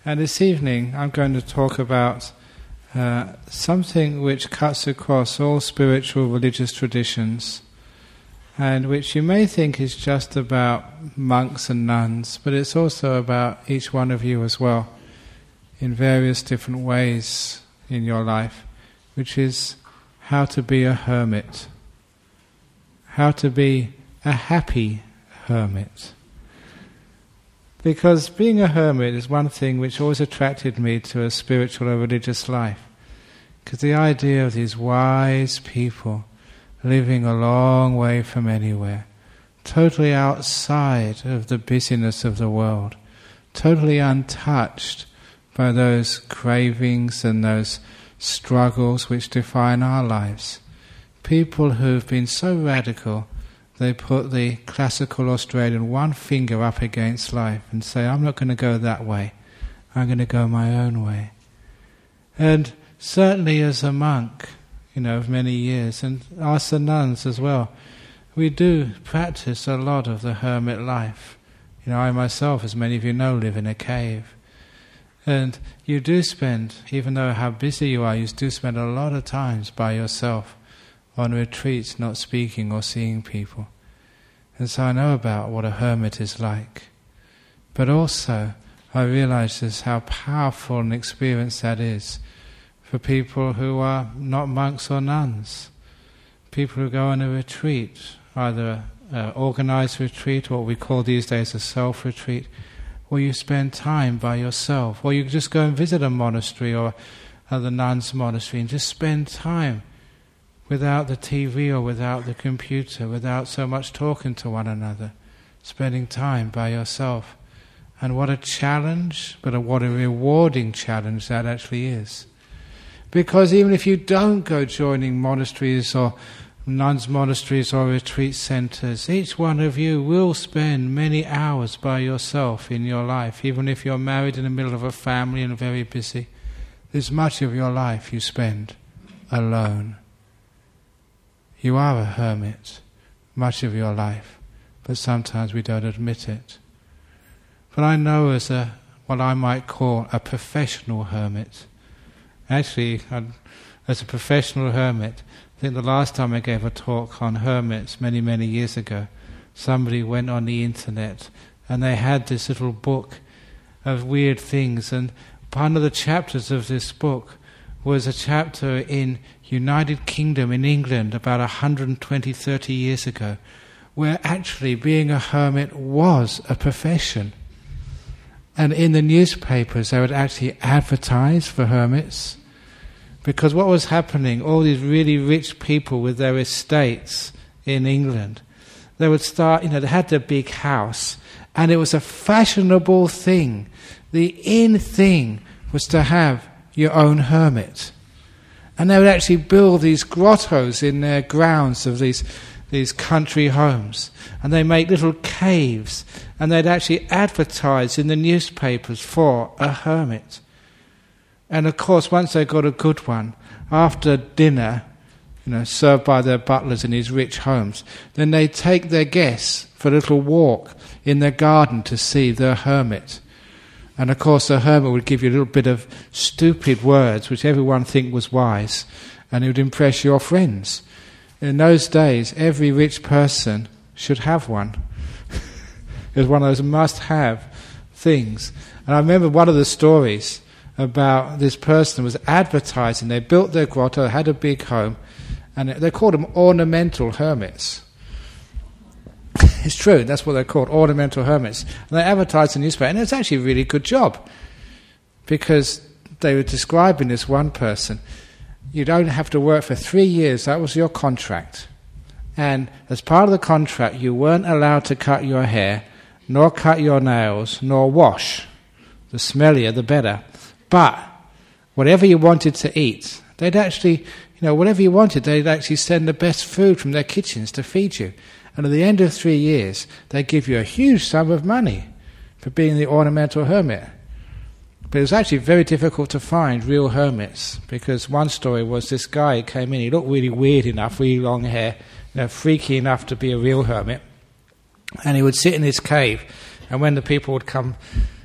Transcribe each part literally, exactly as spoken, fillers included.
And this evening I'm going to talk about uh, something which cuts across all spiritual religious traditions, and which you may think is just about monks and nuns, but it's also about each one of you as well, in various different ways in your life, which is how to be a hermit, how to be a happy hermit. Because being a hermit is one thing which always attracted me to a spiritual or religious life. Because the idea of these wise people living a long way from anywhere, totally outside of the busyness of the world, totally untouched by those cravings and those struggles which define our lives. People who've been so radical, they put the classical Australian one finger up against life and say, I'm not going to go that way, I'm going to go my own way. And certainly as a monk, you know, of many years, and us the nuns as well, we do practice a lot of the hermit life. You know, I myself, as many of you know, live in a cave. And you do spend, even though how busy you are, you do spend a lot of times by yourself on retreats, not speaking or seeing people. And so I know about what a hermit is like. But also, I realize just how powerful an experience that is for people who are not monks or nuns. People who go on a retreat, either an organized retreat or what we call these days a self-retreat, where you spend time by yourself, or you just go and visit a monastery or the nuns' monastery and just spend time without the T V or without the computer, without so much talking to one another, spending time by yourself. And what a challenge, but a, what a rewarding challenge that actually is. Because even if you don't go joining monasteries or nuns' monasteries or retreat centres, each one of you will spend many hours by yourself in your life, even if you're married in the middle of a family and very busy. There's much of your life you spend alone. You are a hermit, much of your life, but sometimes we don't admit it. But I know as a, what I might call a professional hermit. Actually, as a professional hermit, I think the last time I gave a talk on hermits many, many years ago, somebody went on the internet and they had this little book of weird things, and one of the chapters of this book was a chapter in United Kingdom in England about one hundred twenty, thirty years ago, where actually being a hermit was a profession. And in the newspapers they would actually advertise for hermits, because what was happening, all these really rich people with their estates in England, they would start, you know, they had their big house, and it was a fashionable thing. The in thing was to have your own hermit. And they would actually build these grottos in their grounds of these these country homes. And they make little caves. And they'd actually advertise in the newspapers for a hermit. And of course, once they got a good one, after dinner, you know, served by their butlers in these rich homes, then they'd take their guests for a little walk in their garden to see their hermit. And of course the hermit would give you a little bit of stupid words which everyone think was wise, and it would impress your friends. In those days, every rich person should have one. It was one of those must-have things. And I remember one of the stories about this person was advertising. They built their grotto, had a big home, and they called them ornamental hermits. It's true, that's what they're called, ornamental hermits. And they advertised in the newspaper, and it was actually a really good job, because they were describing this one person. You'd only have to work for three years, that was your contract. And as part of the contract, you weren't allowed to cut your hair, nor cut your nails, nor wash. The smellier, the better. But whatever you wanted to eat, they'd actually, you know, whatever you wanted, they'd actually send the best food from their kitchens to feed you. And at the end of three years, they give you a huge sum of money for being the ornamental hermit. But it was actually very difficult to find real hermits, because one story was this guy came in, he looked really weird enough, really long hair, you know, freaky enough to be a real hermit. And he would sit in his cave, and when the people would come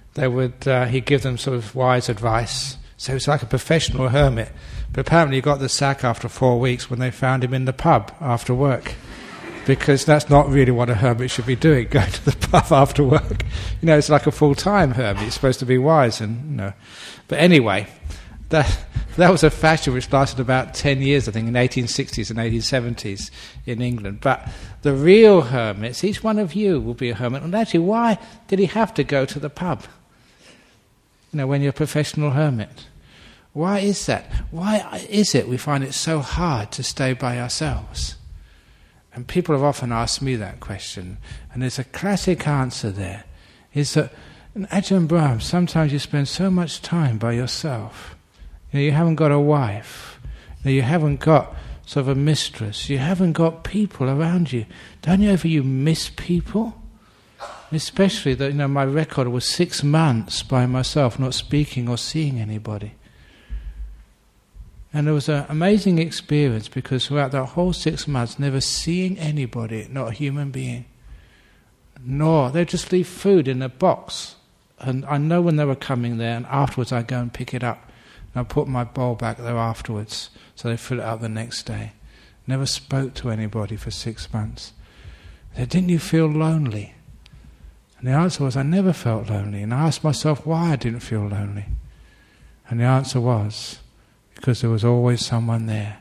they would uh, he'd give them sort of wise advice. So it's like a professional hermit. But apparently he got the sack after four weeks when they found him in the pub after work. Because that's not really what a hermit should be doing, going to the pub after work. You know, it's like a full-time hermit. You're supposed to be wise and, you know. But anyway, that that was a fashion which lasted about ten years, I think, in eighteen sixties and eighteen seventies in England. But the real hermits, each one of you will be a hermit. And actually, why did he have to go to the pub? You know, when you're a professional hermit. Why is that? Why is it we find it so hard to stay by ourselves? And people have often asked me that question. And there's a classic answer there. Is that in Ajahn Brahm, sometimes you spend so much time by yourself. You know, you haven't got a wife. You know, you haven't got sort of a mistress. You haven't got people around you. Don't you ever you miss people? Especially that, you know, my record was six months by myself, not speaking or seeing anybody. And it was an amazing experience because throughout that whole six months, never seeing anybody, not a human being, nor they'd just leave food in a box. And I know when they were coming there, and afterwards I'd go and pick it up. And I'd put my bowl back there afterwards, so they'd fill it up the next day. Never spoke to anybody for six months. They said, didn't you feel lonely? And the answer was, I never felt lonely. And I asked myself why I didn't feel lonely. And the answer was, because there was always someone there.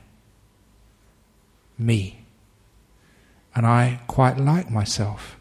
Me. And I quite like myself.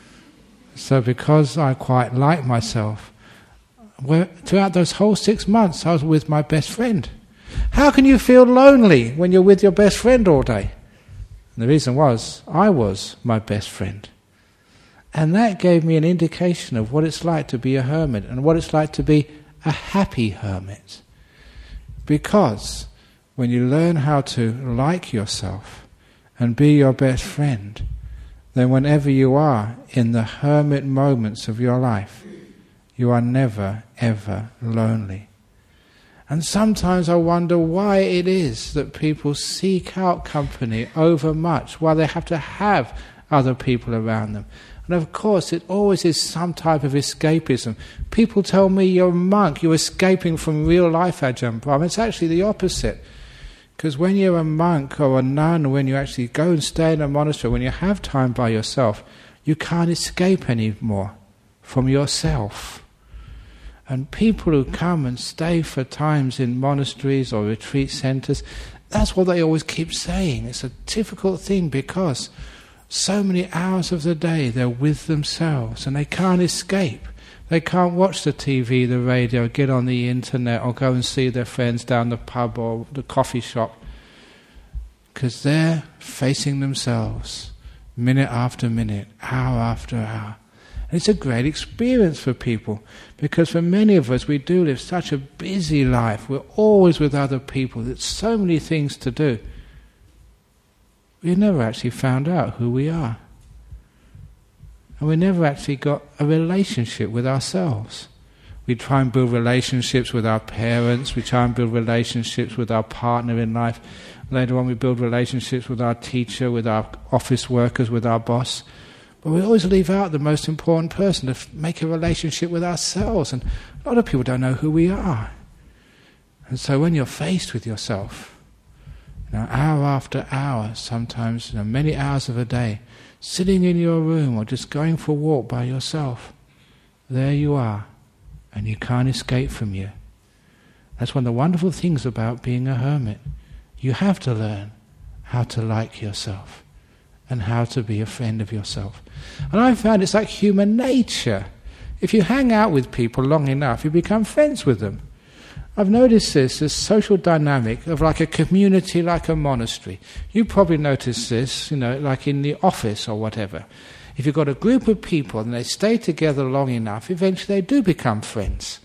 So because I quite like myself, well, throughout those whole six months I was with my best friend. How can you feel lonely when you're with your best friend all day? And the reason was, I was my best friend. And that gave me an indication of what it's like to be a hermit and what it's like to be a happy hermit. Because when you learn how to like yourself and be your best friend, then whenever you are in the hermit moments of your life, you are never, ever lonely. And sometimes I wonder why it is that people seek out company overmuch, why they have to have other people around them. And of course, it always is some type of escapism. People tell me you're a monk, you're escaping from real life, Ajahn Brahm. It's actually the opposite. Because when you're a monk or a nun, or when you actually go and stay in a monastery, when you have time by yourself, you can't escape anymore from yourself. And people who come and stay for times in monasteries or retreat centres, that's what they always keep saying. It's a difficult thing because so many hours of the day they're with themselves and they can't escape. They can't watch the T V, the radio, get on the internet or go and see their friends down the pub or the coffee shop. Because they're facing themselves minute after minute, hour after hour. And it's a great experience for people because for many of us we do live such a busy life. We're always with other people. There's so many things to do. We've never actually found out who we are. And we never actually got a relationship with ourselves. We try and build relationships with our parents, we try and build relationships with our partner in life. Later on we build relationships with our teacher, with our office workers, with our boss. But we always leave out the most important person, to f- make a relationship with ourselves. And a lot of people don't know who we are. And so when you're faced with yourself, you know, hour after hour, sometimes you know, many hours of a day, sitting in your room or just going for a walk by yourself, there you are, and you can't escape from you. That's one of the wonderful things about being a hermit. You have to learn how to like yourself and how to be a friend of yourself. And I found it's like human nature. If you hang out with people long enough, you become friends with them. I've noticed this, this social dynamic of like a community, like a monastery. You probably notice this, you know, like in the office or whatever. If you've got a group of people and they stay together long enough, eventually they do become friends.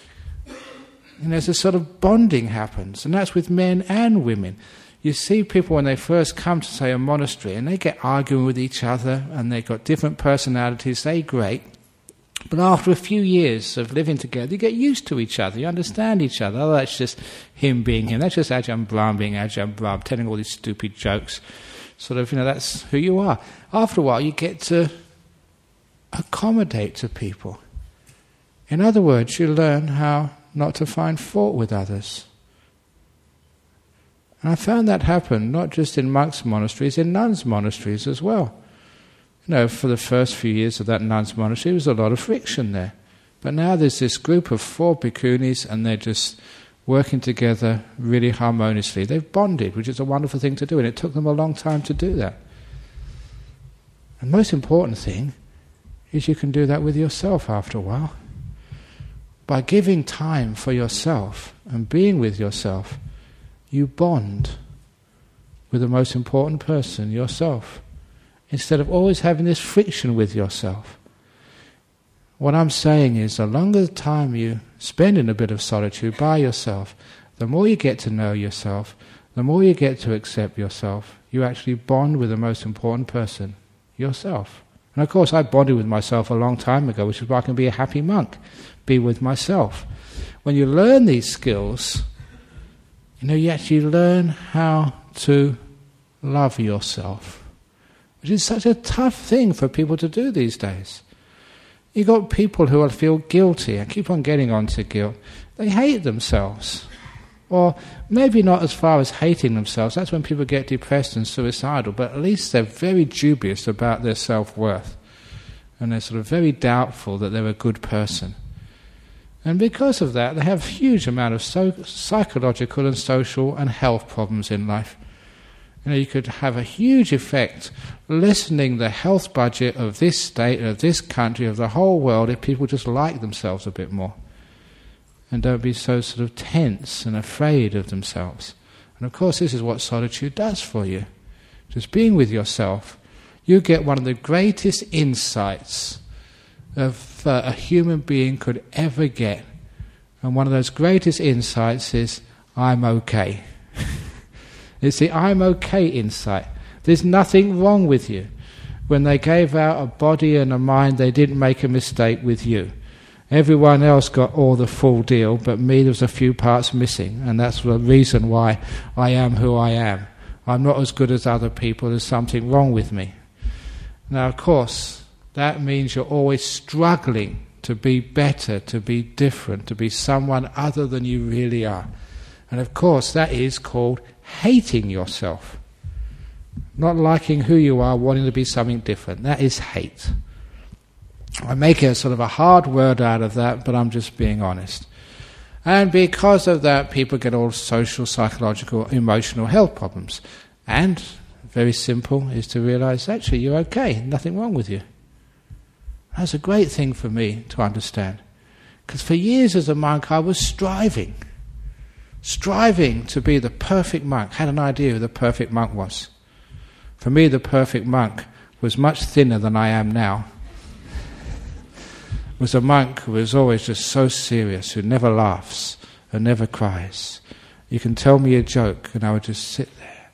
And there's a sort of bonding happens, and that's with men and women. You see people when they first come to, say, a monastery, and they get arguing with each other, and they've got different personalities, they're great. But after a few years of living together, you get used to each other, you understand each other. Oh, that's just him being him, that's just Ajahn Brahm being Ajahn Brahm, telling all these stupid jokes. Sort of, you know, that's who you are. After a while, you get to accommodate to people. In other words, you learn how not to find fault with others. And I found that happen not just in monks' monasteries, in nuns' monasteries as well. You know, for the first few years of that nuns' monastery, there was a lot of friction there. But now there's this group of four bhikkhunis, and they're just working together really harmoniously. They've bonded, which is a wonderful thing to do, and it took them a long time to do that. And the most important thing is you can do that with yourself after a while. By giving time for yourself and being with yourself, you bond with the most important person, yourself, instead of always having this friction with yourself. What I'm saying is, the longer the time you spend in a bit of solitude by yourself, the more you get to know yourself, the more you get to accept yourself, you actually bond with the most important person, yourself. And of course I bonded with myself a long time ago, which is why I can be a happy monk, be with myself. When you learn these skills, you know, you actually learn how to love yourself, which is such a tough thing for people to do these days. You've got people who will feel guilty. I keep on getting onto guilt. They hate themselves. Or maybe not as far as hating themselves. That's when people get depressed and suicidal. But at least they're very dubious about their self-worth. And they're sort of very doubtful that they're a good person. And because of that, they have a huge amount of so- psychological and social and health problems in life. You know, you could have a huge effect lessening the health budget of this state, of this country, of the whole world, if people just like themselves a bit more and don't be so sort of tense and afraid of themselves. And of course this is what solitude does for you. Just being with yourself, you get one of the greatest insights of uh, a human being could ever get. And one of those greatest insights is, I'm okay. It's the I'm okay insight. There's nothing wrong with you. When they gave out a body and a mind, they didn't make a mistake with you. Everyone else got all the full deal, but me, there was a few parts missing, and that's the reason why I am who I am. I'm not as good as other people. There's something wrong with me. Now, of course, that means you're always struggling to be better, to be different, to be someone other than you really are. And of course, that is called hating yourself. Not liking who you are, wanting to be something different. That is hate. I make a sort of a hard word out of that, but I'm just being honest. And because of that, people get all social, psychological, emotional health problems. And, very simple, is to realize, actually, you're okay, nothing wrong with you. That's a great thing for me to understand. Because for years as a monk, I was striving. Striving to be the perfect monk. Had an idea who the perfect monk was. For me, the perfect monk was much thinner than I am now. Was a monk who was always just so serious, who never laughs and never cries. You can tell me a joke and I would just sit there.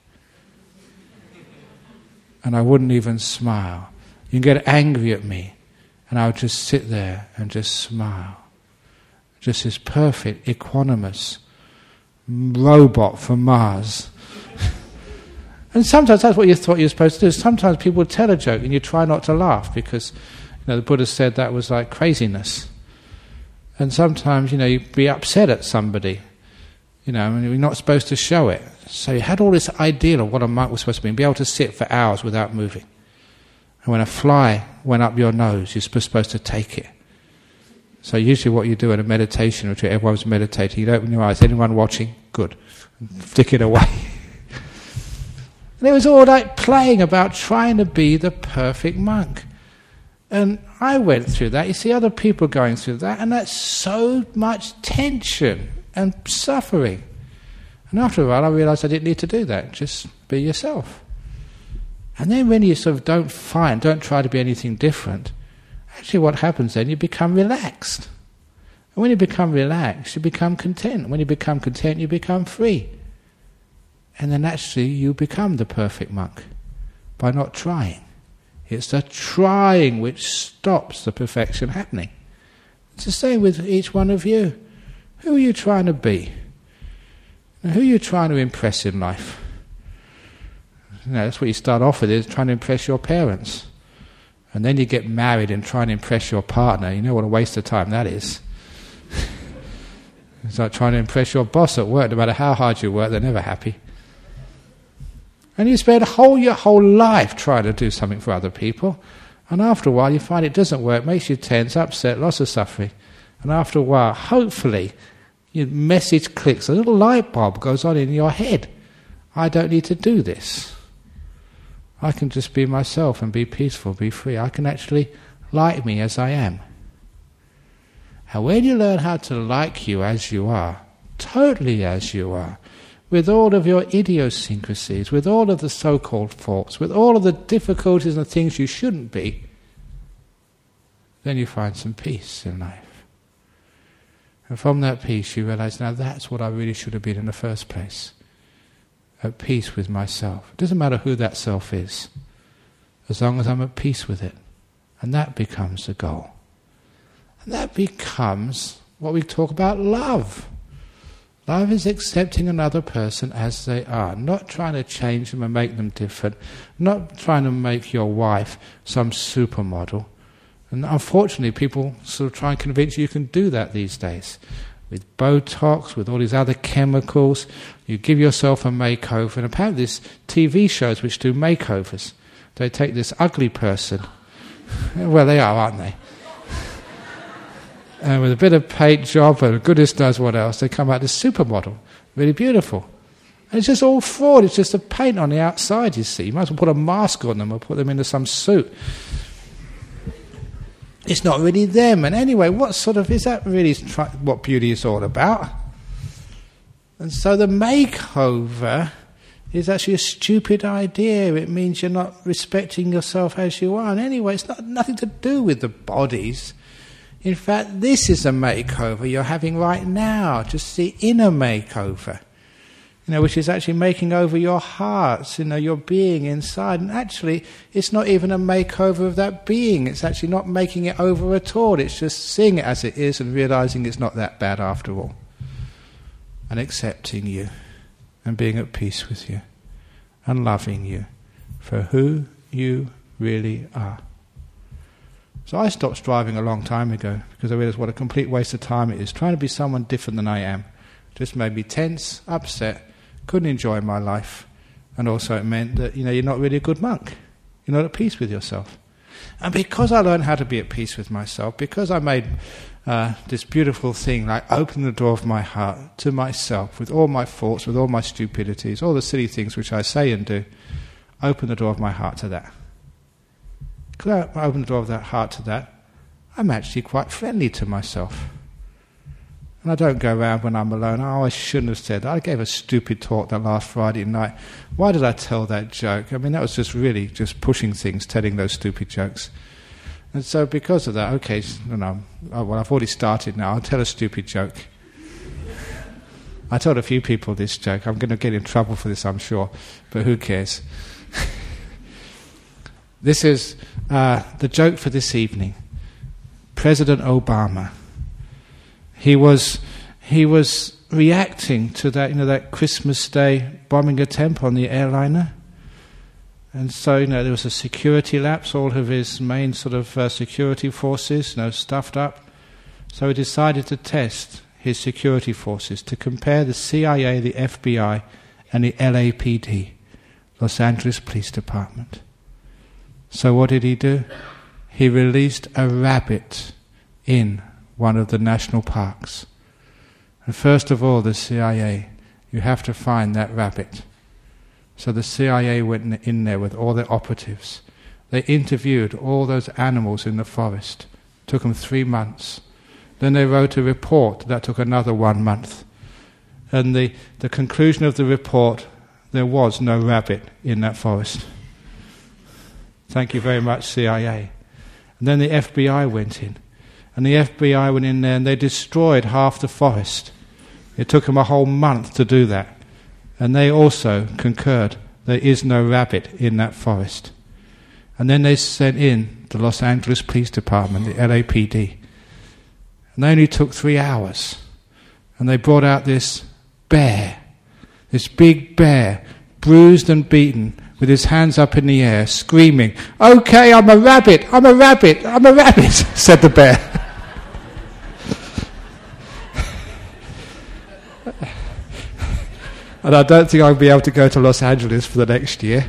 And I wouldn't even smile. You can get angry at me and I would just sit there and just smile. Just this perfect, equanimous robot from Mars. And sometimes that's what you thought you were supposed to do. Sometimes people would tell a joke and you try not to laugh because, you know, the Buddha said that was like craziness. And sometimes, you know, you'd be upset at somebody, you know, and you're not supposed to show it. So you had all this ideal of what a monk was supposed to be, and be able to sit for hours without moving. And when a fly went up your nose, you're supposed to take it. So usually what you do in a meditation retreat, everyone's meditating, you open your eyes, anyone watching? Good. Stick it away. And it was all like playing about trying to be the perfect monk. And I went through that. You see other people going through that, and that's so much tension and suffering. And after a while I realised I didn't need to do that. Just be yourself. And then when you sort of don't find, don't try to be anything different, actually what happens then, you become relaxed. And when you become relaxed, you become content. When you become content, you become free. And then actually you become the perfect monk by not trying. It's the trying which stops the perfection happening. It's the same with each one of you. Who are you trying to be? And who are you trying to impress in life? You know, that's what you start off with, is trying to impress your parents. And then you get married and try and impress your partner. You know what a waste of time that is. It's like trying to impress your boss at work. No matter how hard you work, they're never happy. And you spend whole your whole life trying to do something for other people. And after a while you find it doesn't work, makes you tense, upset, lots of suffering. And after a while, hopefully, your message clicks, a little light bulb goes on in your head. I don't need to do this. I can just be myself and be peaceful, be free. I can actually like me as I am. And when you learn how to like you as you are, totally as you are, with all of your idiosyncrasies, with all of the so-called faults, with all of the difficulties and the things you shouldn't be, then you find some peace in life. And from that peace you realize, now that's what I really should have been in the first place. At peace with myself. It doesn't matter who that self is, as long as I'm at peace with it. And that becomes the goal. And that becomes what we talk about love. Love is accepting another person as they are, not trying to change them and make them different, not trying to make your wife some supermodel. And unfortunately people sort of try and convince you you can do that these days. With Botox, with all these other chemicals, you give yourself a makeover. And apparently there's T V shows which do makeovers. They take this ugly person, well they are, aren't they? And with a bit of paint job and goodness knows what else, they come out this supermodel, really beautiful. And it's just all fraud, it's just a paint on the outside, you see. You might as well put a mask on them or put them into some suit. It's not really them. And anyway, what sort of, is that really try, what beauty is all about? And so the makeover is actually a stupid idea. It means you're not respecting yourself as you are. And anyway, it's not nothing to do with the bodies. In fact, this is a makeover you're having right now, just the inner makeover, you know, which is actually making over your hearts, you know, your being inside. And actually, it's not even a makeover of that being. It's actually not making it over at all. It's just seeing it as it is and realizing it's not that bad after all. And accepting you and being at peace with you and loving you for who you really are. So I stopped striving a long time ago because I realized what a complete waste of time it is. Trying to be someone different than I am just made me tense, upset, couldn't enjoy my life. And also it meant that, you know, you're not really a good monk. You're not at peace with yourself. And because I learned how to be at peace with myself, because I made uh, this beautiful thing, like open the door of my heart to myself, with all my faults, with all my stupidities, all the silly things which I say and do, open the door of my heart to that. Because I open the door of that heart to that, I'm actually quite friendly to myself. And I don't go around when I'm alone, oh, I shouldn't have said that. I gave a stupid talk that last Friday night. Why did I tell that joke? I mean, that was just really just pushing things, telling those stupid jokes. And so because of that, okay, you know, well, I've already started now. I'll tell a stupid joke. I told a few people this joke. I'm going to get in trouble for this, I'm sure. But who cares? This is uh, the joke for this evening. President Obama. He was he was reacting to that, you know, that Christmas Day bombing attempt on the airliner. And so, you know, there was a security lapse, all of his main sort of uh, security forces, you know, stuffed up. So he decided to test his security forces to compare the C I A, the F B I, and the L A P D, Los Angeles Police Department. So what did he do? He released a rabbit in one of the national parks. And first of all, the C I A, you have to find that rabbit. So the C I A went in there with all their operatives. They interviewed all those animals in the forest. It took them three months. Then they wrote a report. That took another one month. And the, the conclusion of the report, there was no rabbit in that forest. Thank you very much, C I A. And then the F B I went in. And the F B I went in there and they destroyed half the forest. It took them a whole month to do that. And they also concurred there is no rabbit in that forest. And then they sent in the Los Angeles Police Department, the L A P D. And they only took three hours. And they brought out this bear, this big bear, bruised and beaten, with his hands up in the air, screaming, "Okay, I'm a rabbit, I'm a rabbit, I'm a rabbit," said the bear. And I don't think I'll be able to go to Los Angeles for the next year.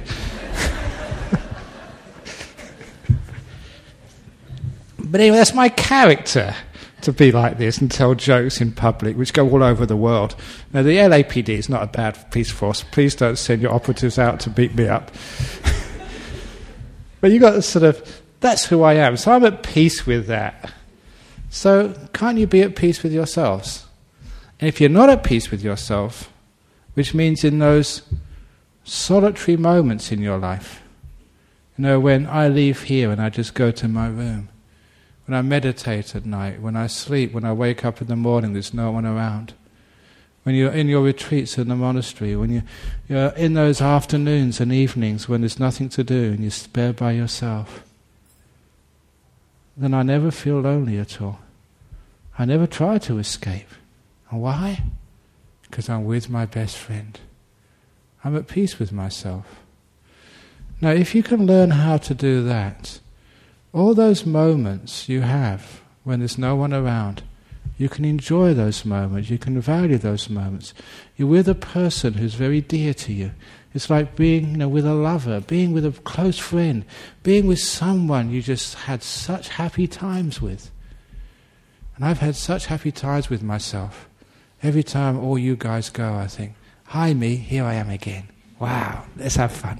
But anyway, that's my character, to be like this and tell jokes in public, which go all over the world. Now, the L A P D is not a bad police force. Please don't send your operatives out to beat me up. But you got to sort of, that's who I am. So I'm at peace with that. So can't you be at peace with yourselves? And if you're not at peace with yourself, which means in those solitary moments in your life, you know, when I leave here and I just go to my room, when I meditate at night, when I sleep, when I wake up in the morning, there's no one around. When you're in your retreats in the monastery, when you, you're in those afternoons and evenings when there's nothing to do and you're spare by yourself, then I never feel lonely at all. I never try to escape. And why? Because I'm with my best friend. I'm at peace with myself. Now, if you can learn how to do that, all those moments you have when there's no one around, you can enjoy those moments, you can value those moments. You're with a person who's very dear to you. It's like being, you know, with a lover, being with a close friend, being with someone you just had such happy times with. And I've had such happy times with myself. Every time all you guys go, I think, "Hi me, here I am again. Wow, let's have fun."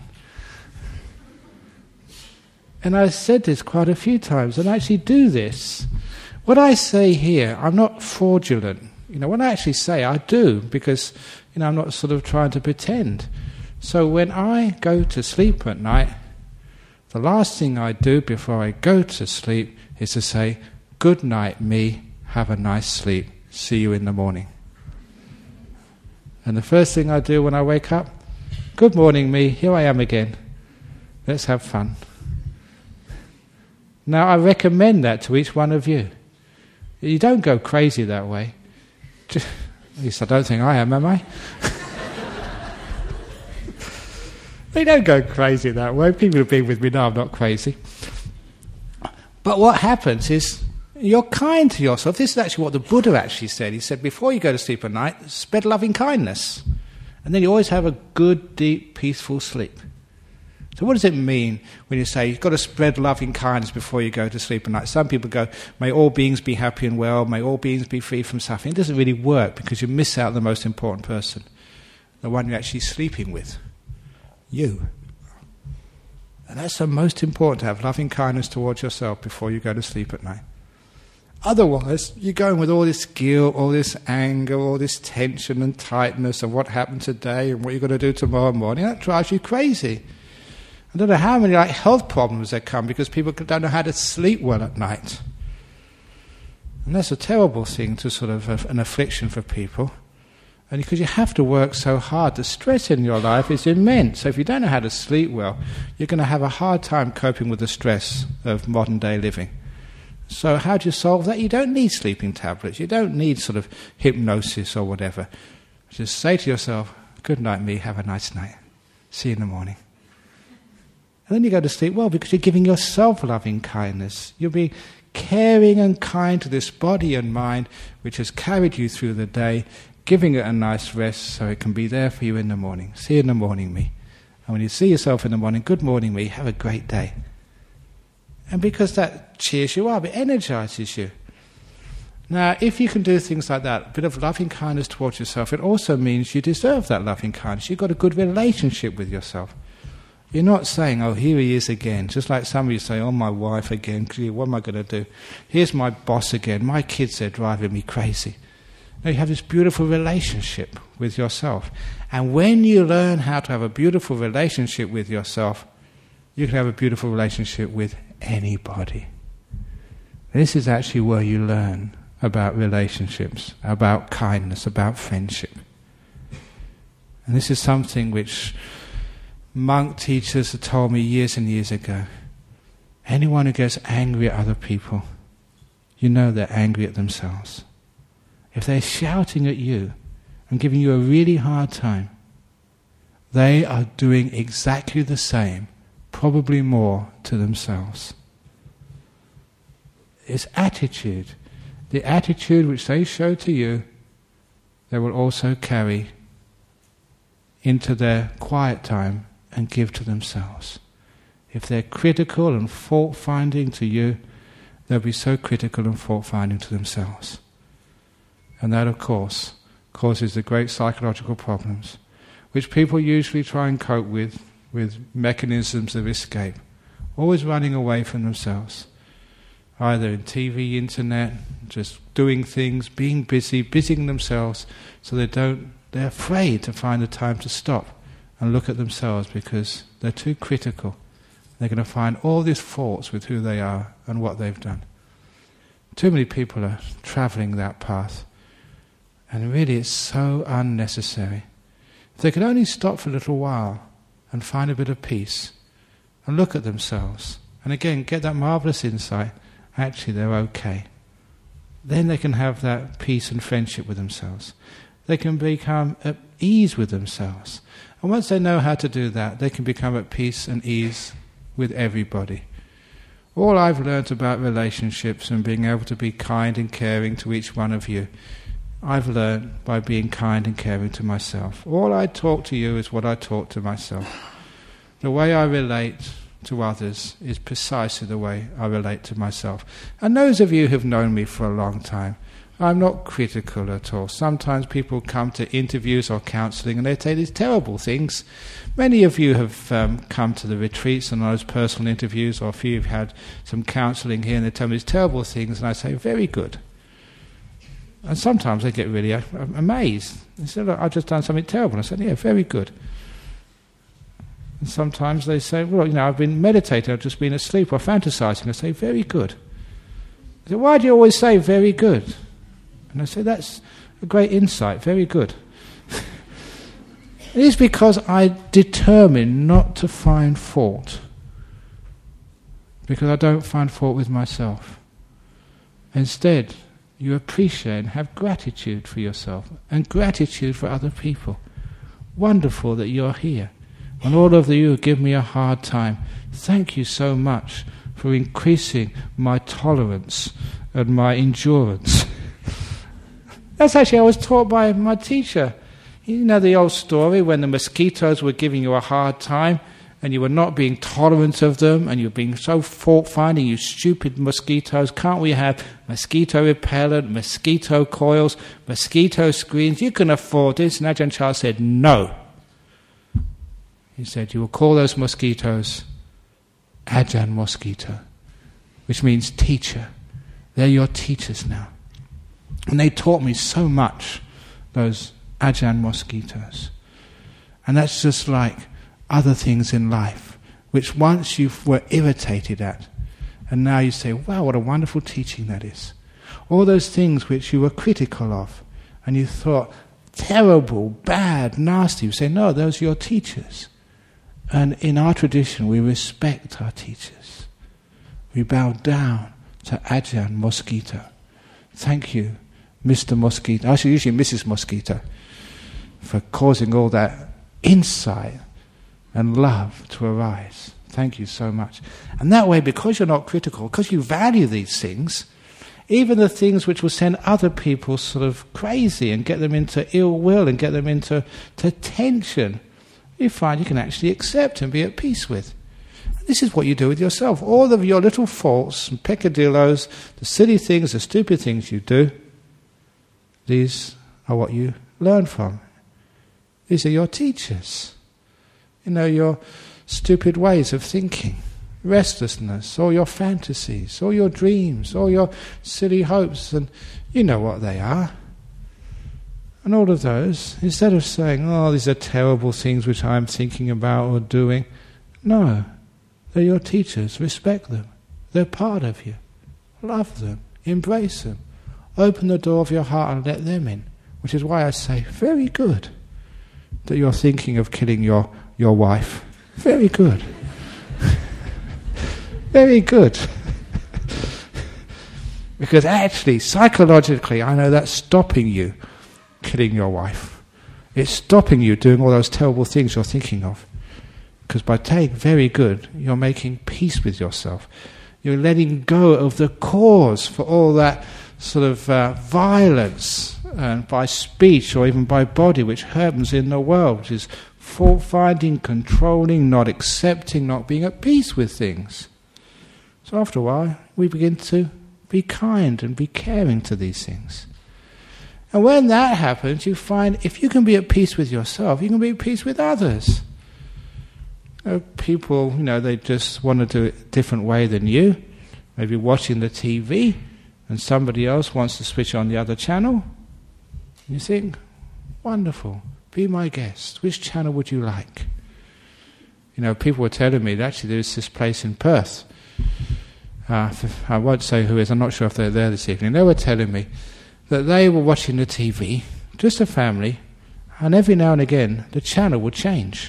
And I've said this quite a few times, and I actually do this. What I say here, I'm not fraudulent. You know, when I actually say, I do, because, you know, I'm not sort of trying to pretend. So when I go to sleep at night, the last thing I do before I go to sleep is to say, "Good night, me, have a nice sleep, see you in the morning." And the first thing I do when I wake up, "Good morning, me, here I am again. Let's have fun." Now, I recommend that to each one of you. You don't go crazy that way. Just, at least I don't think I am, am I? You don't go crazy that way. People who've been with me know I'm not crazy. But what happens is you're kind to yourself. This is actually what the Buddha actually said. He said, before you go to sleep at night, spread loving kindness. And then you always have a good, deep, peaceful sleep. So what does it mean when you say you've got to spread loving kindness before you go to sleep at night? Some people go, "May all beings be happy and well, may all beings be free from suffering." It doesn't really work because you miss out the most important person, the one you're actually sleeping with, you. And that's the most important, to have loving kindness towards yourself before you go to sleep at night. Otherwise, you're going with all this guilt, all this anger, all this tension and tightness of what happened today and what you're going to do tomorrow morning. That drives you crazy. I don't know how many like health problems there come because people don't know how to sleep well at night. And that's a terrible thing, to sort of uh, an affliction for people. And because you have to work so hard, the stress in your life is immense. So if you don't know how to sleep well, you're going to have a hard time coping with the stress of modern day living. So how do you solve that? You don't need sleeping tablets. You don't need sort of hypnosis or whatever. Just say to yourself, "Good night, me, have a nice night. See you in the morning." And then you go to sleep well because you're giving yourself loving kindness. You'll be caring and kind to this body and mind which has carried you through the day, giving it a nice rest so it can be there for you in the morning. See you in the morning, me. And when you see yourself in the morning, "Good morning, me, have a great day." And because that cheers you up, it energizes you. Now, if you can do things like that, a bit of loving kindness towards yourself, it also means you deserve that loving kindness. You've got a good relationship with yourself. You're not saying, "Oh, here he is again." Just like some of you say, "Oh, my wife again. What am I going to do? Here's my boss again. My kids, they're driving me crazy." No, you have this beautiful relationship with yourself. And when you learn how to have a beautiful relationship with yourself, you can have a beautiful relationship with anybody. This is actually where you learn about relationships, about kindness, about friendship. And this is something which monk teachers have told me years and years ago. Anyone who gets angry at other people, you know they're angry at themselves. If they're shouting at you and giving you a really hard time, they are doing exactly the same, probably more, to themselves. It's attitude. The attitude which they show to you, they will also carry into their quiet time and give to themselves. If they're critical and fault-finding to you, they'll be so critical and fault-finding to themselves. And that, of course, causes the great psychological problems, which people usually try and cope with, with mechanisms of escape, always running away from themselves, either in T V, internet, just doing things, being busy, busying themselves, so they don't, they're afraid to find the time to stop and look at themselves because they're too critical. They're going to find all these faults with who they are and what they've done. Too many people are travelling that path, and really it's so unnecessary. If they could only stop for a little while and find a bit of peace and look at themselves, and again get that marvellous insight, actually they're okay. Then they can have that peace and friendship with themselves. They can become at ease with themselves. And once they know how to do that, they can become at peace and ease with everybody. All I've learnt about relationships and being able to be kind and caring to each one of you, I've learnt by being kind and caring to myself. All I talk to you is what I talk to myself. The way I relate to others is precisely the way I relate to myself. And those of you who've known me for a long time, I'm not critical at all. Sometimes people come to interviews or counselling and they say these terrible things. Many of you have um, come to the retreats and those personal interviews, or a few have had some counselling here, and they tell me these terrible things, and I say, very good. And sometimes they get really uh, amazed. They say, look, I've just done something terrible. I said, yeah, very good. And sometimes they say, well, you know, I've been meditating, I've just been asleep or fantasizing. I say, very good. I say, why do you always say very good? And I say, that's a great insight, very good. It is because I determine not to find fault, because I don't find fault with myself. Instead, you appreciate and have gratitude for yourself and gratitude for other people. Wonderful that you're here. And all of you who give me a hard time, thank you so much for increasing my tolerance and my endurance. That's actually, I was taught by my teacher. You know the old story when the mosquitoes were giving you a hard time and you were not being tolerant of them and you were being so fault-finding, you stupid mosquitoes. Can't we have mosquito repellent, mosquito coils, mosquito screens? You can afford this. And Ajahn Chah said, no. He said, you will call those mosquitoes Ajahn Mosquito, which means teacher. They're your teachers now. And they taught me so much, those Ajahn mosquitoes. And that's just like other things in life, which once you were irritated at, and now you say, wow, what a wonderful teaching that is. All those things which you were critical of, and you thought, terrible, bad, nasty, you say, no, those are your teachers. And in our tradition, we respect our teachers. We bow down to Ajahn Mosquito. Thank you, Mister Mosquito, actually usually Missus Mosquito, for causing all that insight and love to arise. Thank you so much. And that way, because you're not critical, because you value these things, even the things which will send other people sort of crazy and get them into ill will and get them into to tension, you find you can actually accept and be at peace with. This is what you do with yourself. All of your little faults and peccadillos, the silly things, the stupid things you do, these are what you learn from. These are your teachers. You know, your stupid ways of thinking, restlessness, all your fantasies, all your dreams, all your silly hopes, and you know what they are. And all of those, instead of saying, oh, these are terrible things which I'm thinking about or doing, no, they're your teachers. Respect them. They're part of you. Love them. Embrace them. Open the door of your heart and let them in. Which is why I say, very good that you're thinking of killing your, your wife. Very good. Very good. Because actually, psychologically, I know that's stopping you killing your wife. It's stopping you doing all those terrible things you're thinking of. Because by saying very good, you're making peace with yourself. You're letting go of the cause for all that sort of uh, violence uh, by speech or even by body which happens in the world, which is fault-finding, controlling, not accepting, not being at peace with things. So after a while, we begin to be kind and be caring to these things. And when that happens, you find if you can be at peace with yourself, you can be at peace with others. Uh, people, you know, they just want to do it a different way than you. Maybe watching the T V and somebody else wants to switch on the other channel. You think, wonderful, be my guest. Which channel would you like? You know, people were telling me that actually there's this place in Perth. Uh, I won't say who it is, I'm not sure if they're there this evening. They were telling me that they were watching the T V, just a family, and every now and again the channel would change.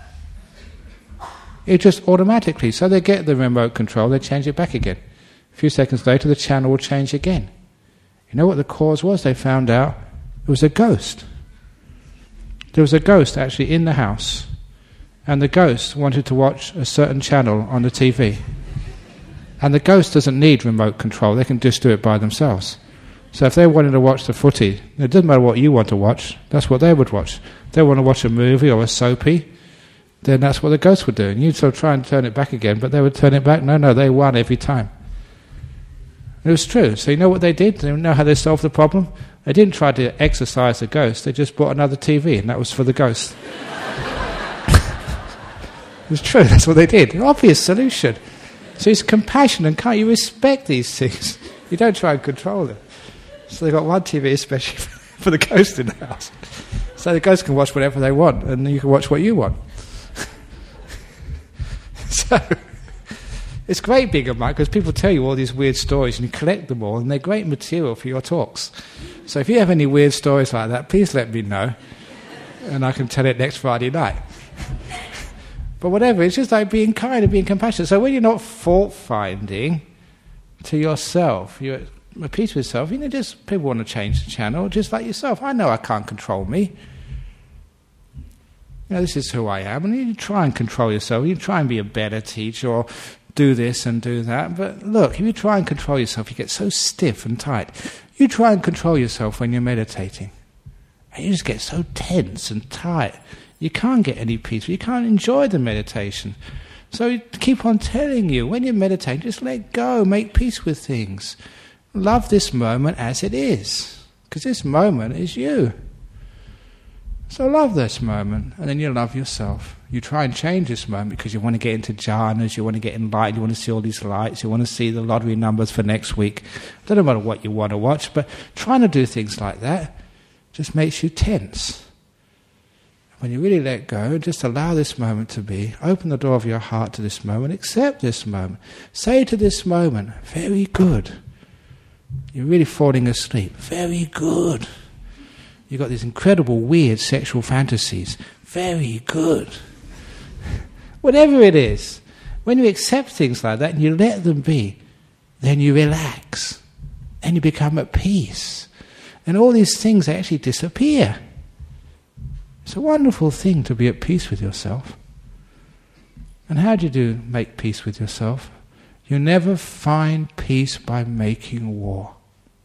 It just automatically, so they get the remote control, they change it back again. A few seconds later the channel will change again. You know what the cause was? They found out it was a ghost. There was a ghost actually in the house, and the ghost wanted to watch a certain channel on the T V. And the ghost doesn't need remote control, they can just do it by themselves. So if they wanted to watch the footy, it doesn't matter what you want to watch, that's what they would watch. If they want to watch a movie or a soapy, then that's what the ghost would do. And you'd sort of try and turn it back again, but they would turn it back. No, no, they won every time. It was true. So you know what they did? You know how they solved the problem? They didn't try to exorcise the ghost, they just bought another T V, and that was for the ghost. It was true, that's what they did. An obvious solution. So it's compassion, and can't you respect these things? You don't try and control them. So they've got one T V especially for the ghost in the house. So the ghost can watch whatever they want, and you can watch what you want. So it's great being a monk because people tell you all these weird stories and you collect them all, and they're great material for your talks. So if you have any weird stories like that, please let me know, and I can tell it next Friday night. But whatever, it's just like being kind and being compassionate. So when you're not fault-finding to yourself, you're at peace with yourself, you know, just people want to change the channel, just like yourself. I know I can't control me. You know, this is who I am, and you try and control yourself. You try and be a better teacher or do this and do that. But look, if you try and control yourself, you get so stiff and tight. You try and control yourself when you're meditating, and you just get so tense and tight. You can't get any peace. You can't enjoy the meditation. So you keep on telling you, when you're meditating, just let go, make peace with things. Love this moment as it is, because this moment is you. So love this moment, and then you love yourself. You try and change this moment because you want to get into jhanas, you want to get enlightened, you want to see all these lights, you want to see the lottery numbers for next week. It doesn't matter what you want to watch, but trying to do things like that just makes you tense. When you really let go, just allow this moment to be, open the door of your heart to this moment, accept this moment, say to this moment, very good. You're really falling asleep, very good. You've got these incredible, weird sexual fantasies. Very good. Whatever it is, when you accept things like that and you let them be, then you relax and you become at peace. And all these things actually disappear. It's a wonderful thing to be at peace with yourself. And how do you do make peace with yourself? You never find peace by making war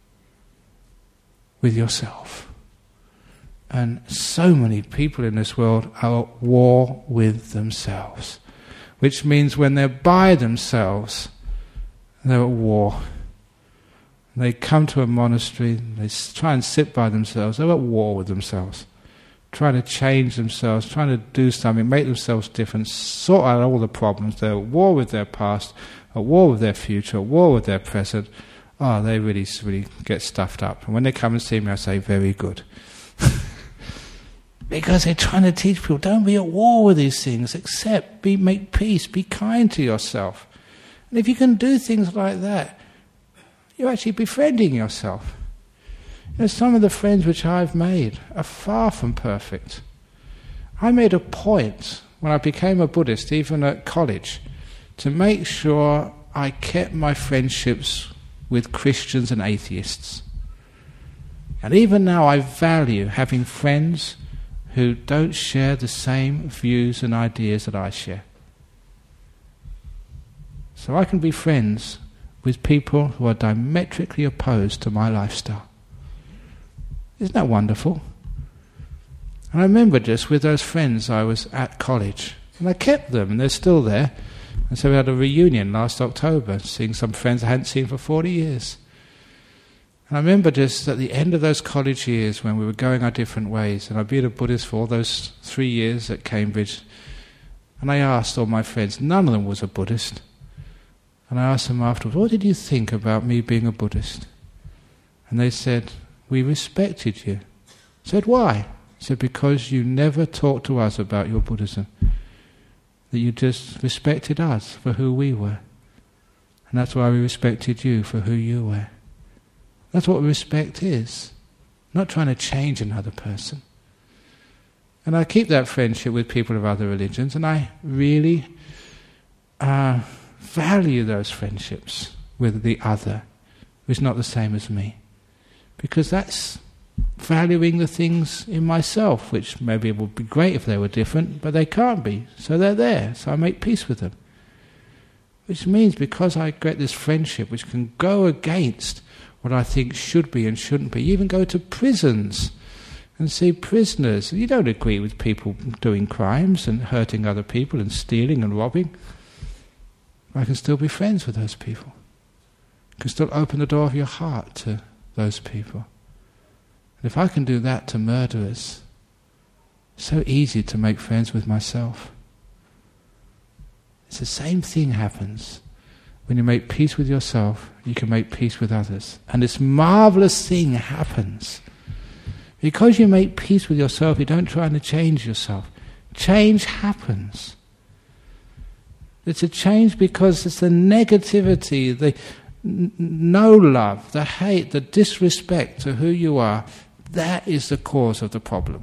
with yourself. And so many people in this world are at war with themselves, which means when they're by themselves, they're at war. They come to a monastery, they try and sit by themselves, they're at war with themselves, trying to change themselves, trying to do something, make themselves different, sort out all the problems. They're at war with their past, at war with their future, at war with their present. Oh, they really, really get stuffed up. And when they come and see me, I say, very good. Because they're trying to teach people, don't be at war with these things, accept, be, make peace, be kind to yourself. And if you can do things like that, you're actually befriending yourself. You know, some of the friends which I've made are far from perfect. I made a point, when I became a Buddhist, even at college, to make sure I kept my friendships with Christians and atheists. And even now I value having friends who don't share the same views and ideas that I share. So I can be friends with people who are diametrically opposed to my lifestyle. Isn't that wonderful? And I remember just with those friends I was at college, and I kept them, and they're still there. And so we had a reunion last October, seeing some friends I hadn't seen for forty years. And I remember just at the end of those college years when we were going our different ways, and I'd been a Buddhist for all those three years at Cambridge, and I asked all my friends, none of them was a Buddhist, and I asked them afterwards, what did you think about me being a Buddhist? And they said, we respected you. I said, why? I said, because you never talked to us about your Buddhism. That you just respected us for who we were. And that's why we respected you for who you were. That's what respect is. Not trying to change another person. And I keep that friendship with people of other religions, and I really uh, value those friendships with the other, who's not the same as me. Because that's valuing the things in myself, which maybe would be great if they were different, but they can't be, so they're there, so I make peace with them. Which means because I get this friendship which can go against what I think should be and shouldn't be, you even go to prisons and see prisoners. You don't agree with people doing crimes and hurting other people and stealing and robbing. I can still be friends with those people. I can still open the door of your heart to those people. And if I can do that to murderers, it's so easy to make friends with myself. It's the same thing happens. When you make peace with yourself, you can make peace with others. And this marvelous thing happens. Because you make peace with yourself, you don't try to change yourself. Change happens. It's a change because it's the negativity, the n- no love, the hate, the disrespect to who you are. That is the cause of the problem.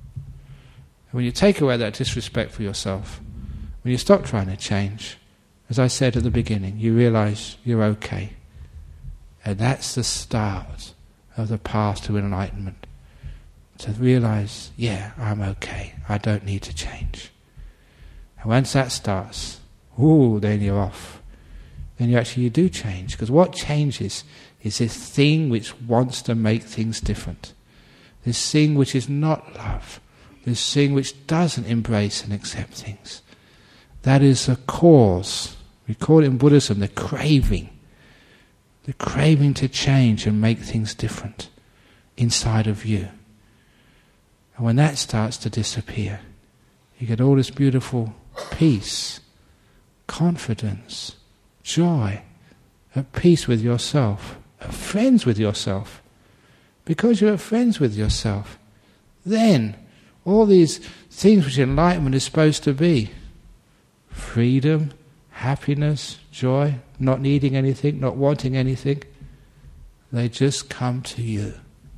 When you take away that disrespect for yourself, when you stop trying to change, as I said at the beginning, you realize you're okay. And that's the start of the path to enlightenment. To realize, yeah, I'm okay. I don't need to change. And once that starts, ooh, then you're off. Then you actually you do change. Because what changes is this thing which wants to make things different. This thing which is not love. This thing which doesn't embrace and accept things. That is the cause. We call it in Buddhism the craving. The craving to change and make things different inside of you. And when that starts to disappear, you get all this beautiful peace, confidence, joy, at peace with yourself, at friends with yourself. Because you're at friends with yourself, then all these things which enlightenment is supposed to be, freedom, happiness, joy, not needing anything, not wanting anything, they just come to you.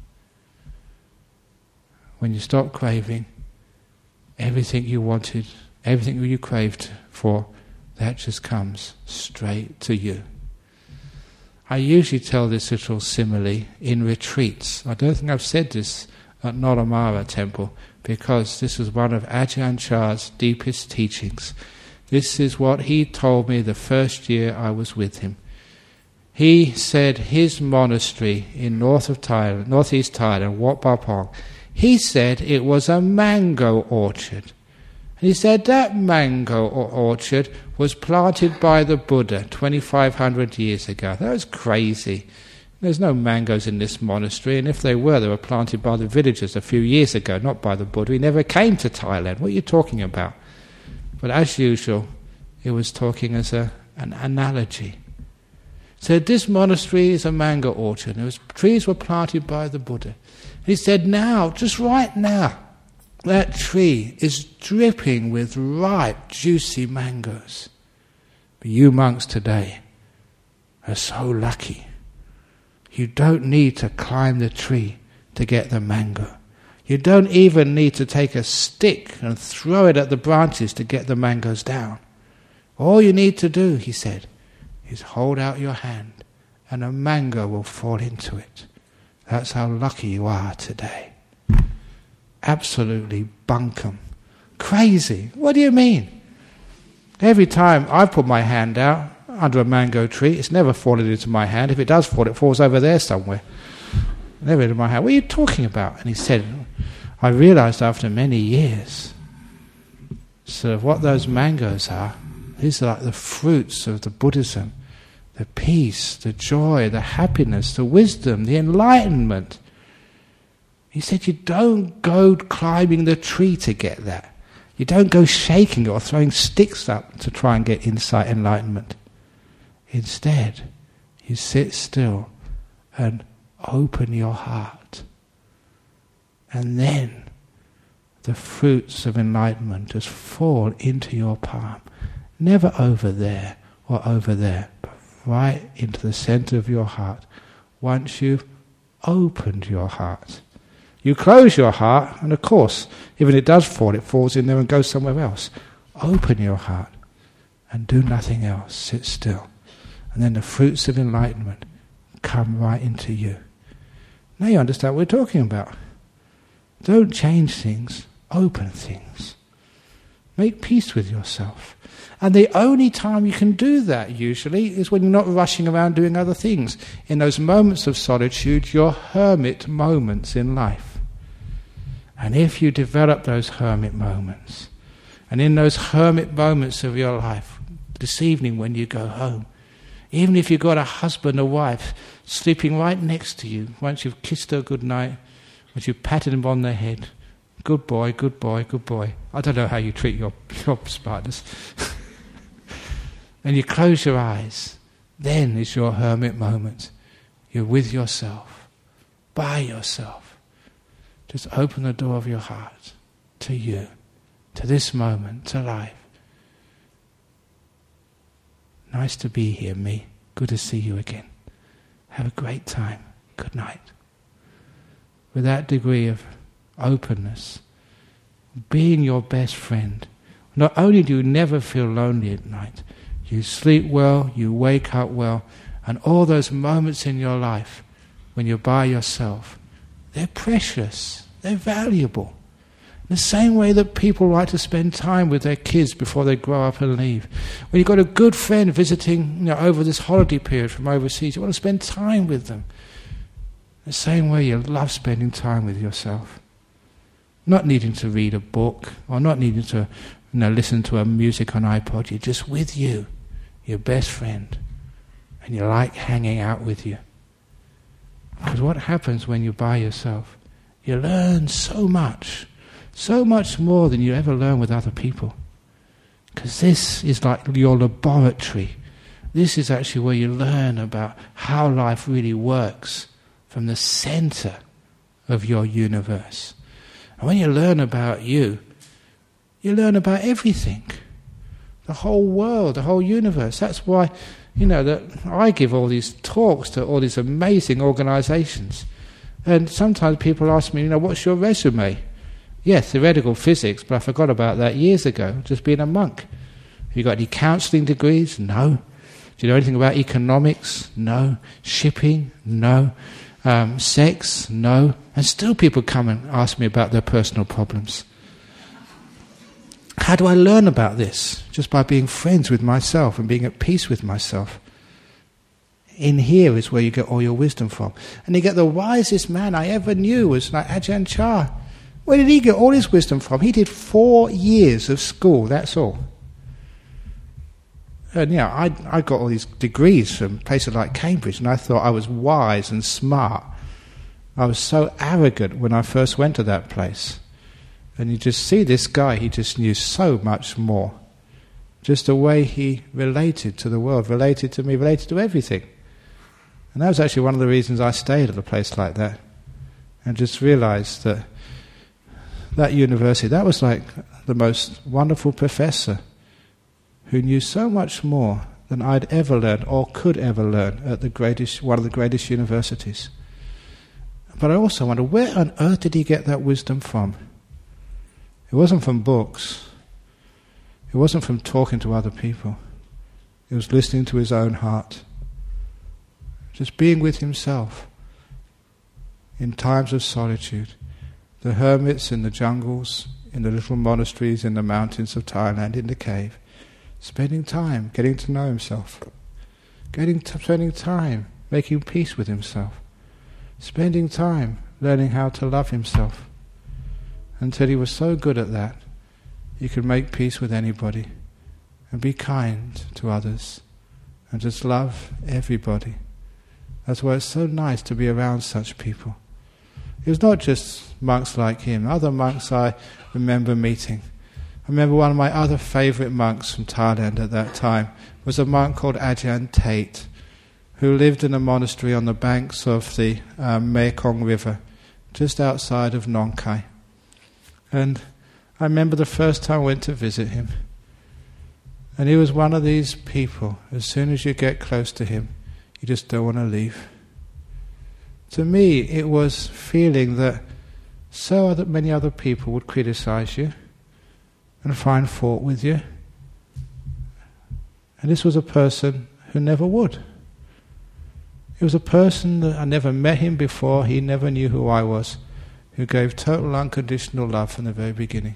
When you stop craving, everything you wanted, everything you craved for, that just comes straight to you. I usually tell this little simile in retreats. I don't think I've said this at Noramara Temple, because this was one of Ajahn Chah's deepest teachings. This is what he told me the first year I was with him. He said his monastery in north of Thailand, northeast Thailand, Wat Pah Pong, he said it was a mango orchard. And he said that mango orchard was planted by the Buddha twenty-five hundred years ago. That was crazy. There's no mangoes in this monastery, and if they were, they were planted by the villagers a few years ago, not by the Buddha. He never came to Thailand. What are you talking about? But as usual, it was talking as a, an analogy. So this monastery is a mango orchard. And it was, trees were planted by the Buddha. He said, now, just right now, that tree is dripping with ripe, juicy mangoes. But you monks today are so lucky. You don't need to climb the tree to get the mango. You don't even need to take a stick and throw it at the branches to get the mangoes down. All you need to do, he said, is hold out your hand and a mango will fall into it. That's how lucky you are today. absolutely bunkum. Crazy. What do you mean? Every time I put my hand out under a mango tree, it's never fallen into my hand. If it does fall, it falls over there somewhere. Never into my hand. What are you talking about? And he said, I realized after many years, so what those mangoes are, these are like the fruits of the Buddhism, the peace, the joy, the happiness, the wisdom, the enlightenment. He said, you don't go climbing the tree to get that. You don't go shaking it or throwing sticks up to try and get insight, enlightenment. Instead, you sit still and open your heart. And then the fruits of enlightenment just fall into your palm. Never over there or over there, but right into the center of your heart. Once you've opened your heart. You close your heart, and of course, even if it does fall, it falls in there and goes somewhere else. Open your heart and do nothing else. Sit still. And then the fruits of enlightenment come right into you. Now you understand what we're talking about. Don't change things, open things. Make peace with yourself. And the only time you can do that, usually, is when you're not rushing around doing other things. In those moments of solitude, your hermit moments in life. And if you develop those hermit moments, and in those hermit moments of your life, this evening when you go home, even if you've got a husband or wife sleeping right next to you, once you've kissed her good night, once you've patted him on the head, good boy, good boy, good boy. I don't know how you treat your, your partners. And you close your eyes, then is your hermit moment. You're with yourself, by yourself. Just open the door of your heart to you, to this moment, to life. Nice to be here, me. Good to see you again. Have a great time. Good night. With that degree of openness, being your best friend, not only do you never feel lonely at night, you sleep well, you wake up well, and all those moments in your life when you're by yourself, they're precious, they're valuable. The same way that people like to spend time with their kids before they grow up and leave. When you've got a good friend visiting, you know, over this holiday period from overseas, you want to spend time with them. The same way you love spending time with yourself. Not needing to read a book, or not needing to, you know, listen to a music on iPod. You're just with you, your best friend, and you like hanging out with you. Because what happens when you're by yourself? You learn so much. So much more than you ever learn with other people. Because this is like your laboratory. This is actually where you learn about how life really works from the center of your universe. And when you learn about you, you learn about everything. The whole world, the whole universe. That's why, you know, that I give all these talks to all these amazing organizations. And sometimes people ask me, you know, what's your resume? Yes, theoretical physics, but I forgot about that years ago, just being a monk. Have you got any counselling degrees? No. Do you know anything about economics? No. Shipping? No. Um, sex? No. And still people come and ask me about their personal problems. How do I learn about this? Just by being friends with myself and being at peace with myself. In here is where you get all your wisdom from. And you get the wisest man I ever knew was like Ajahn Chah. Where did he get all his wisdom from? He did four years of school, that's all. And yeah, I I got all these degrees from places like Cambridge, and I thought I was wise and smart. I was so arrogant when I first went to that place. And you just see this guy, he just knew so much more. Just the way he related to the world, related to me, related to everything. And that was actually one of the reasons I stayed at a place like that. And just realized that that university, that was like the most wonderful professor who knew so much more than I'd ever learned or could ever learn at the greatest, one of the greatest universities. But I also wonder, where on earth did he get that wisdom from? It wasn't from books. It wasn't from talking to other people. It was listening to his own heart. Just being with himself in times of solitude. The hermits in the jungles, in the little monasteries in the mountains of Thailand, in the cave, spending time getting to know himself, getting to, spending time making peace with himself, spending time learning how to love himself, until he was so good at that, he could make peace with anybody and be kind to others and just love everybody. That's why it's so nice to be around such people. It was not just monks like him. Other monks I remember meeting. I remember one of my other favourite monks from Thailand at that time was a monk called Ajahn Tate, who lived in a monastery on the banks of the um, Mekong River, just outside of Nong Khai. And I remember the first time I went to visit him. And he was one of these people, as soon as you get close to him, you just don't want to leave. To me, it was feeling that so other, many other people would criticize you and find fault with you. And this was a person who never would. It was a person that I never met him before, he never knew who I was, who gave total unconditional love from the very beginning.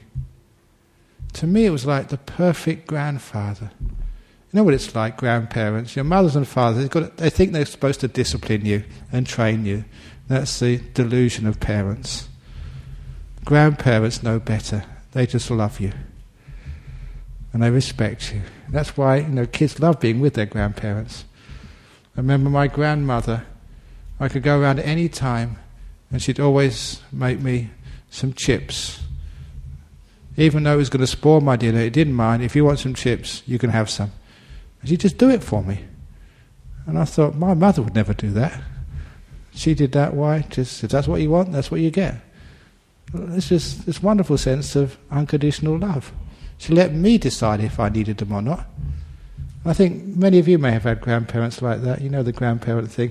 To me, it was like the perfect grandfather. You know what it's like, grandparents? Your mothers and fathers, they've got, they think they're supposed to discipline you and train you. That's the delusion of parents. Grandparents know better. They just love you. And they respect you. That's why, you know, kids love being with their grandparents. I remember my grandmother, I could go around at any time and she'd always make me some chips. Even though it was going to spoil my dinner, it didn't mind. If you want some chips, you can have some. And she'd just do it for me. And I thought, my mother would never do that. She did that, why? Just, if that's what you want, that's what you get. It's just this wonderful sense of unconditional love. She let me decide if I needed them or not. I think many of you may have had grandparents like that. You know the grandparent thing.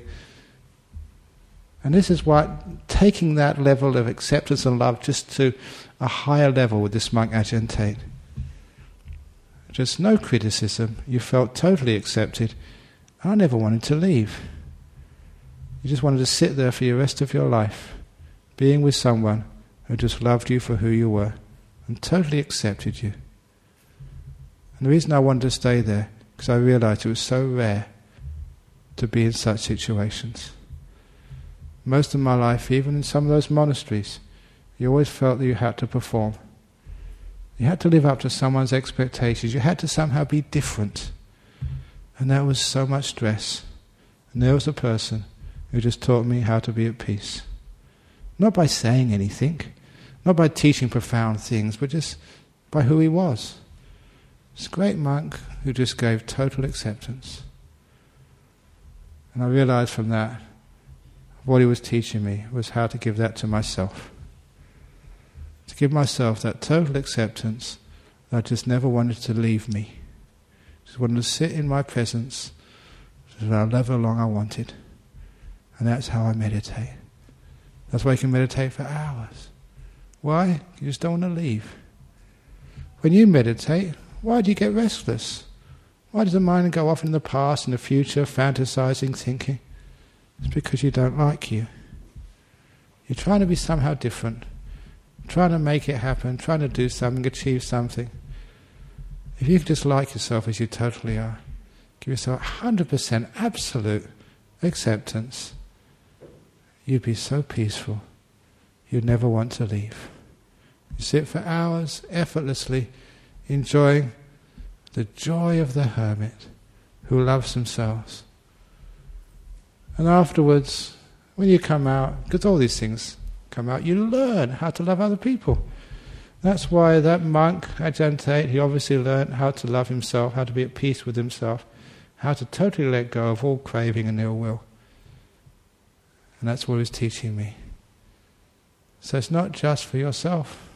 And this is why taking that level of acceptance and love just to a higher level with this monk Ajahn Tate. Just no criticism. You felt totally accepted. I never wanted to leave. You just wanted to sit there for the rest of your life, being with someone who just loved you for who you were and totally accepted you. And the reason I wanted to stay there, because I realized it was so rare to be in such situations. Most of my life, even in some of those monasteries, you always felt that you had to perform. You had to live up to someone's expectations. You had to somehow be different. And that was so much stress. And there was a person who just taught me how to be at peace. Not by saying anything, not by teaching profound things, but just by who he was. This great monk who just gave total acceptance. And I realized from that, what he was teaching me was how to give that to myself. To give myself that total acceptance that just never wanted to leave me. Just wanted to sit in my presence for however long I wanted. And that's how I meditate. That's why you can meditate for hours. Why? You just don't want to leave. When you meditate, why do you get restless? Why does the mind go off in the past and the future, fantasizing, thinking? It's because you don't like you. You're trying to be somehow different. Trying to make it happen, trying to do something, achieve something. If you could just like yourself as you totally are, give yourself one hundred percent absolute acceptance, you'd be so peaceful, you'd never want to leave. You sit for hours, effortlessly, enjoying the joy of the hermit who loves themselves. And afterwards, when you come out, because all these things come out, you learn how to love other people. That's why that monk, Ajahn Tate, he obviously learned how to love himself, how to be at peace with himself, how to totally let go of all craving and ill will. And that's what he was teaching me. So it's not just for yourself.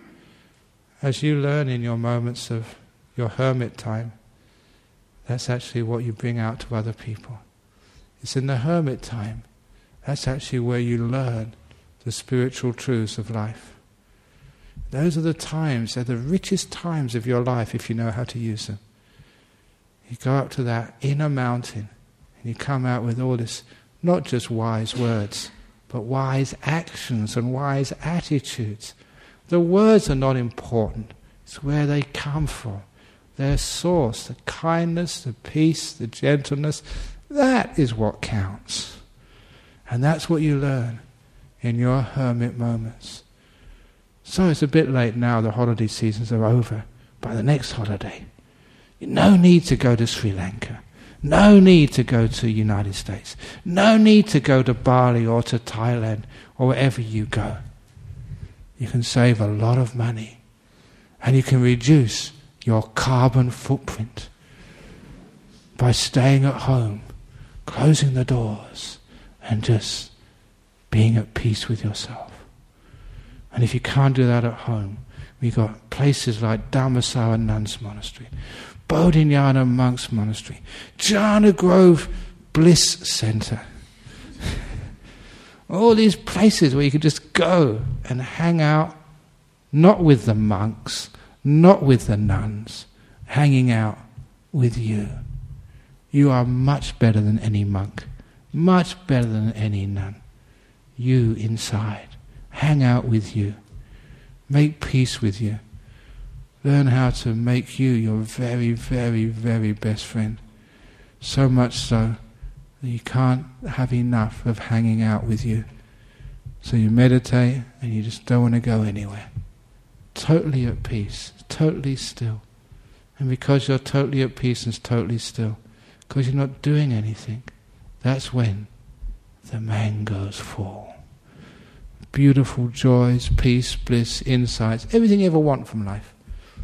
As you learn in your moments of your hermit time, that's actually what you bring out to other people. It's in the hermit time. That's actually where you learn the spiritual truths of life. Those are the times, they're the richest times of your life if you know how to use them. You go up to that inner mountain and you come out with all this, not just wise words, but wise actions and wise attitudes. The words are not important. It's where they come from. Their source, the kindness, the peace, the gentleness, that is what counts. And that's what you learn in your hermit moments. So it's a bit late now, the holiday seasons are over. By the next holiday, no need to go to Sri Lanka. No need to go to the United States. No need to go to Bali or to Thailand or wherever you go. You can save a lot of money and you can reduce your carbon footprint by staying at home, closing the doors and just being at peace with yourself. And if you can't do that at home, we've got places like Dharmasara Nuns Monastery, Bodhinyana Monks Monastery, Jhana Grove Bliss Center. All these places where you can just go and hang out, not with the monks, not with the nuns, hanging out with you. You are much better than any monk, much better than any nun. You inside. Hang out with you. Make peace with you. Learn how to make you your very, very, very best friend. So much so that you can't have enough of hanging out with you. So you meditate and you just don't want to go anywhere. Totally at peace, totally still. And because you're totally at peace and totally still, because you're not doing anything, that's when the mangoes fall. Beautiful joys, peace, bliss, insights, everything you ever want from life.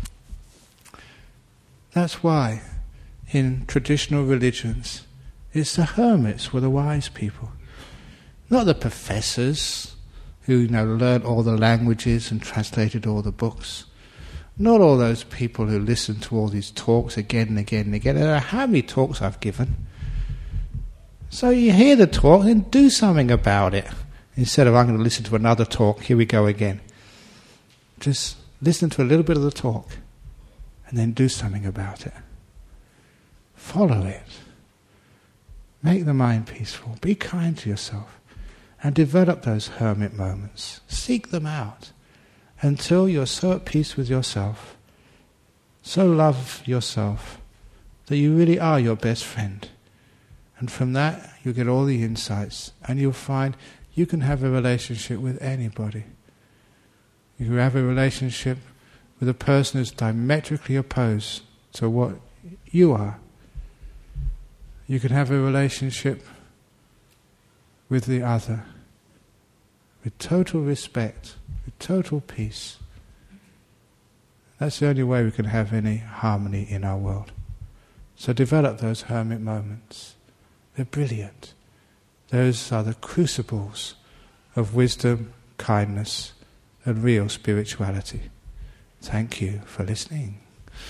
That's why in traditional religions it's the hermits were the wise people. Not the professors who, you know, learned all the languages and translated all the books. Not all those people who listen to all these talks again and again and again. I don't know how many talks I've given. So you hear the talk and do something about it. Instead of, I'm going to listen to another talk, here we go again. Just listen to a little bit of the talk and then do something about it. Follow it. Make the mind peaceful. Be kind to yourself. And develop those hermit moments. Seek them out until you're so at peace with yourself, so love yourself, that you really are your best friend. And from that, you'll get all the insights, and you'll find you can have a relationship with anybody. You can have a relationship with a person who's diametrically opposed to what you are. You can have a relationship with the other, with total respect, with total peace. That's the only way we can have any harmony in our world. So develop those hermit moments. They're brilliant. Those are the crucibles of wisdom, kindness, and real spirituality. Thank you for listening.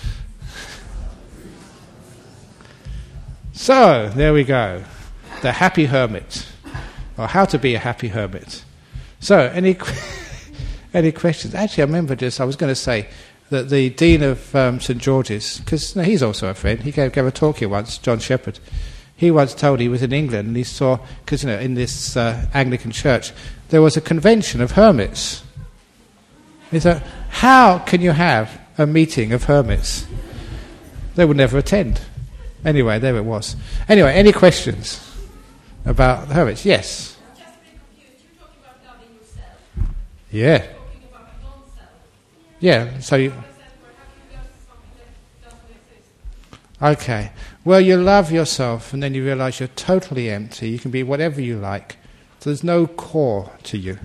So, there we go. The happy hermit. Or how to be a happy hermit. So, any any questions? Actually, I remember just, I was going to say that the Dean of um, St George's, because no, he's also a friend, he gave, gave a talk here once, John Shepherd. He once told he was in England and he saw, because you know, in this uh, Anglican church, there was a convention of hermits. He thought, how can you have a meeting of hermits? They would never attend. Anyway, there it was. Anyway, any questions about the hermits? Yes? I'm just a bit confused. You're talking about loving yourself. Yeah. You're talking about non-self. Yeah, so you... How can you love something that doesn't exist? Okay. Well, you love yourself and then you realize you're totally empty. You can be whatever you like. So there's no core to you.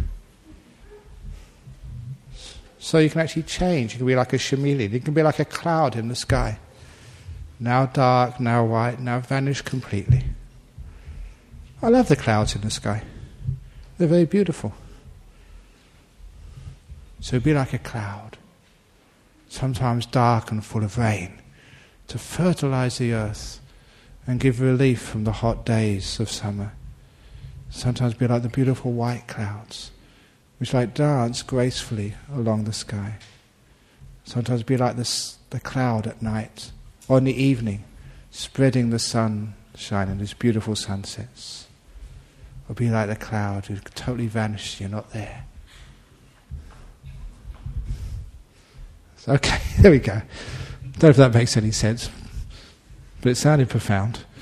So you can actually change. You can be like a chameleon. You can be like a cloud in the sky. Now dark, now white, now vanished completely. I love the clouds in the sky. They're very beautiful. So be like a cloud. Sometimes dark and full of rain, to fertilize the earth and give relief from the hot days of summer. Sometimes be like the beautiful white clouds, which like dance gracefully along the sky. Sometimes be like the, the cloud at night, or in the evening, spreading the sunshine and these beautiful sunsets. or be like the cloud who totally vanished, you're not there. So, okay, there we go. Don't know if that makes any sense, but it sounded profound.